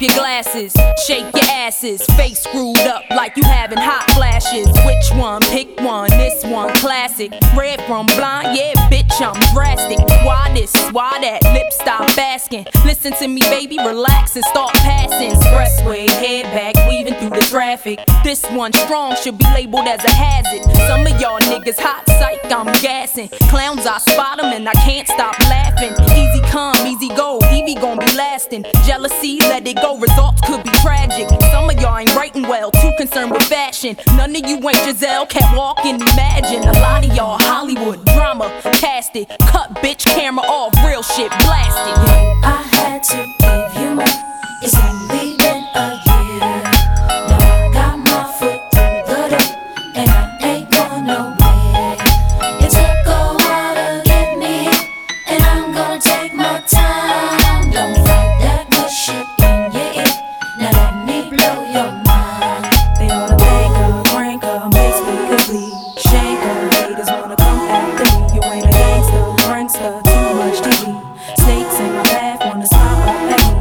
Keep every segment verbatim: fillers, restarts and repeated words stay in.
your glasses, shake your asses, face screwed up like you having hot flashes. Which one? Pick one, this one classic. Red from blind, yeah bitch I'm drastic. Why this, why that, lips stop asking. Listen to me baby, relax and start passing. Expressway, head back, weaving through the traffic. This one strong, should be labeled as a hazard. Some of y'all niggas hot psych, I'm gassing. Clowns I spot them and I can't stop laughing. Easy come, easy go, Evie gon' be lasting. Jealousy, let it go, results could be tragic. Some of y'all ain't writing well, too concerned with fashion. None of you ain't Giselle, can't walk and imagine. A lot of y'all Hollywood drama, cast it. Cut bitch camera off, real shit blasted. I had to give you more, it's only been a year. Now I got my foot through the door, and I ain't going nowhere. It took a while to get me, and I'm gonna take my time. Don't fight that good shit in your ear, now let me blow your mind. They ought to thank her, prank her, make me complete. Shank her, haters wanna come after me. You ain't a gangster, prankster, too much T V. Snakes in my path, wanna stop up at me.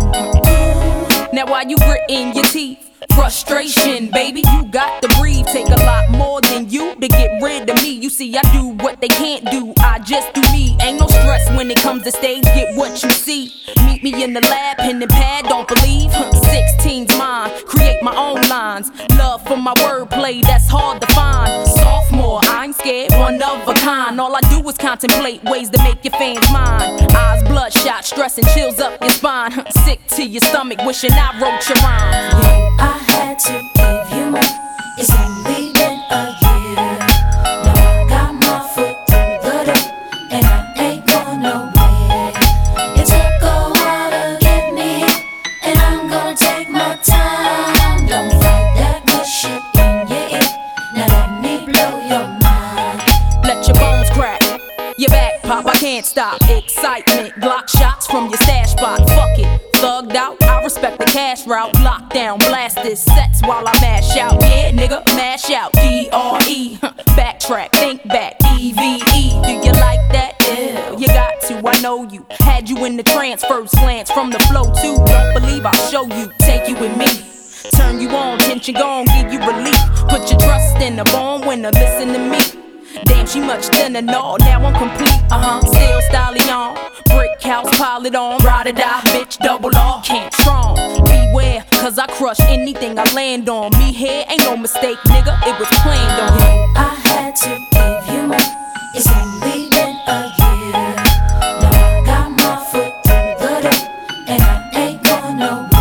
Now while you gritting your teeth, frustration, baby, you got to breathe. Take a lot more than you to get rid of me. You see, I do what they can't do, I just do me. Ain't no stress when it comes to stage, get what you see. Meet me in the lab, pen and pad, don't believe. sixteen's mine, create my own lines. Love for my wordplay, that's hard to find. Sophomore, I ain't scared, one of a kind. All I do is contemplate ways to make your fans mine. Eyes bloodshot, stress and chills up your spine. Sick to your stomach, wishing I wrote your rhyme. I had to give you more, it's only been a year. Now I got my foot through the door, and I ain't going nowhere. It took a while to get me, and I'm gonna take my time. Don't fight that good shit in your ear, now let me blow your mind. Let your bones crack, your back pop, I can't stop. Excitement, Glock shots from your stash spot. Fuck it, thugged out, I respect the cash route. Lockdown, blast this sets while I mash out. Yeah, nigga, mash out, D R E. Backtrack, think back, E V E. Do you like that? Yeah, you got to, I know you. Had you in the trance, first glance from the flow too. Don't believe I'll show you, take you with me. Turn you on, tension gone, give you relief. Put your trust in the born winner, listen to me. Damn, she much thinner, no, now I'm complete, uh-huh, still stallion. Brick house, pile it on, ride or die, bitch, double R. Can't strong, beware, cause I crush anything I land on. Me here ain't no mistake, nigga, it was planned on. I had to give you more, it's only been a year. Now I got my foot through the door, and I ain't going nowhere.